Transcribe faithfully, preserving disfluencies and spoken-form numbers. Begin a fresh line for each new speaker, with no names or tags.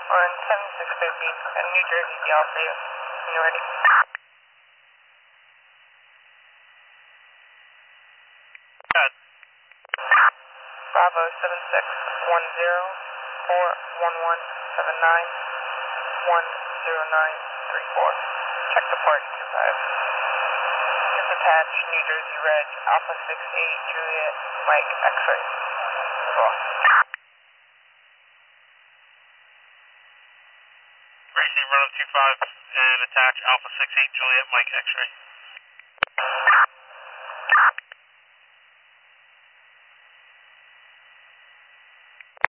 on seven six fifty in New Jersey, the Alpha. When you're ready.
Good.
Bravo seven six one zero four one one seven nine one zero nine three four. Check the party two five. Is attached New Jersey Reg Alpha six eight Juliet Mike X-ray. Cool.
Racing Run two five and attach Alpha six eight Juliet Mike X-ray.